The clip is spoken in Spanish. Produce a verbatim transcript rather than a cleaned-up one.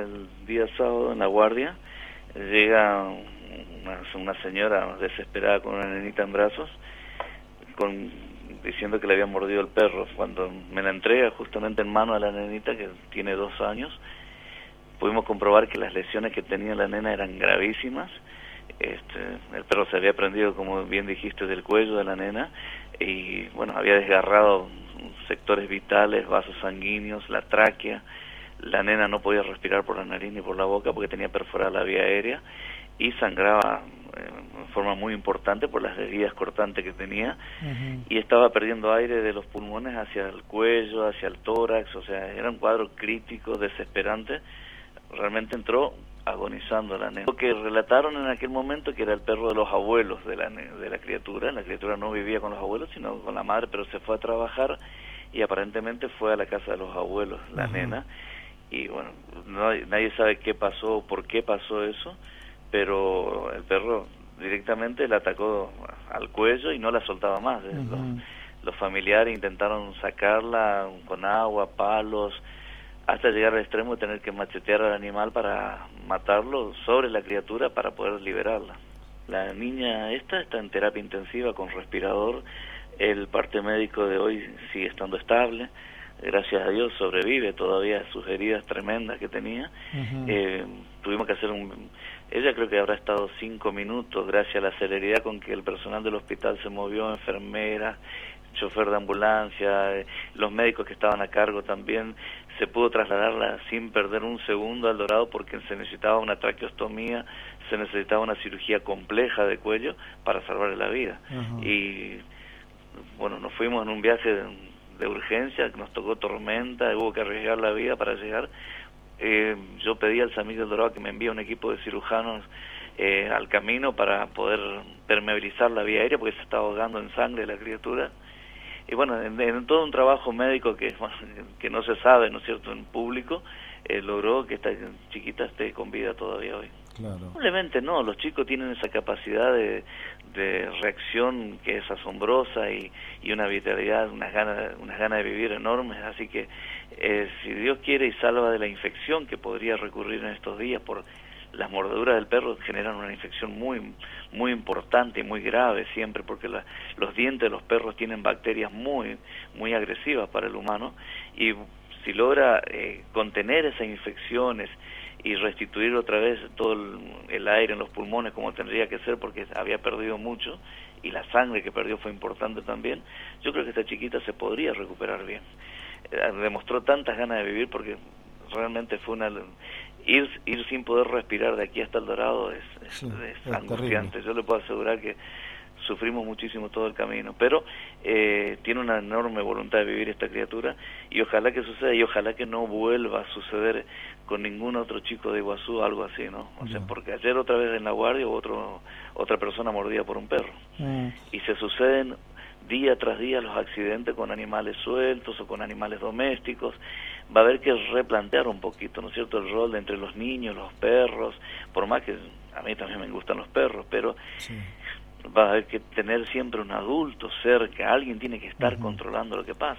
el día sábado en la guardia, llega una, una señora desesperada con una nenita en brazos, con, diciendo que le había mordido el perro. Cuando me la entrega justamente en mano a la nenita, que tiene dos años, pudimos comprobar que las lesiones que tenía la nena eran gravísimas. Este, el perro se había prendido, como bien dijiste, del cuello de la nena y bueno, había desgarrado sectores vitales, vasos sanguíneos, la tráquea. La nena no podía respirar por la nariz ni por la boca porque tenía perforada la vía aérea y sangraba eh, en forma muy importante por las heridas cortantes que tenía. Uh-huh. Y estaba perdiendo aire de los pulmones hacia el cuello, hacia el tórax, o sea, era un cuadro crítico, desesperante. Realmente entró agonizando la nena. Lo que relataron en aquel momento que era el perro de los abuelos de la, de la criatura. La criatura no vivía con los abuelos, sino con la madre, pero se fue a trabajar y aparentemente fue a la casa de los abuelos, la uh-huh. nena. Y bueno, no, nadie sabe qué pasó, por qué pasó eso, pero el perro directamente la atacó al cuello y no la soltaba más. Uh-huh. Los, los familiares intentaron sacarla con agua, palos, hasta llegar al extremo de tener que machetear al animal para matarlo sobre la criatura para poder liberarla. La niña esta está en terapia intensiva con respirador. El parte médico de hoy sigue estando estable. Gracias a Dios sobrevive todavía sus heridas tremendas que tenía. Uh-huh. Eh, tuvimos que hacer un... Ella creo que habrá estado cinco minutos gracias a la celeridad con que el personal del hospital se movió, enfermeras, chofer de ambulancia, eh, los médicos que estaban a cargo también. Se pudo trasladarla sin perder un segundo al Dorado porque se necesitaba una traqueostomía, se necesitaba una cirugía compleja de cuello para salvarle la vida. Uh-huh. Y bueno, nos fuimos en un viaje de, de urgencia, nos tocó tormenta, hubo que arriesgar la vida para llegar. Eh, yo pedí al San Miguel del Dorado que me envíe un equipo de cirujanos eh, al camino para poder permeabilizar la vía aérea porque se estaba ahogando en sangre la criatura. Y bueno, en, en todo un trabajo médico que, que no se sabe, ¿no es cierto?, en público, eh, logró que esta chiquita esté con vida todavía hoy. Claro. Probablemente no, los chicos tienen esa capacidad de, de reacción que es asombrosa y, y una vitalidad, unas ganas, unas ganas de vivir enormes, así que eh, si Dios quiere y salva de la infección que podría recurrir en estos días por las mordeduras del perro, generan una infección muy muy importante y muy grave siempre, porque la, los dientes de los perros tienen bacterias muy muy agresivas para el humano, y si logra eh, contener esas infecciones y restituir otra vez todo el, el aire en los pulmones como tendría que ser, porque había perdido mucho, y la sangre que perdió fue importante también, yo creo que esta chiquita se podría recuperar bien. Eh, demostró tantas ganas de vivir porque realmente fue una... Ir, ir sin poder respirar de aquí hasta el Dorado es, es, sí, es, es angustiante. Terrible. Yo le puedo asegurar que sufrimos muchísimo todo el camino, pero eh, tiene una enorme voluntad de vivir esta criatura y ojalá que suceda y ojalá que no vuelva a suceder con ningún otro chico de Iguazú algo así, ¿no? O no. sea, porque ayer otra vez en la guardia otro, otra persona mordida por un perro. Mm. Y se suceden día tras día los accidentes con animales sueltos o con animales domésticos. Va a haber que replantear un poquito, ¿no es cierto?, el rol de entre los niños, los perros, por más que a mí también me gustan los perros, pero sí. va a haber que tener siempre un adulto cerca, alguien tiene que estar uh-huh. controlando lo que pasa.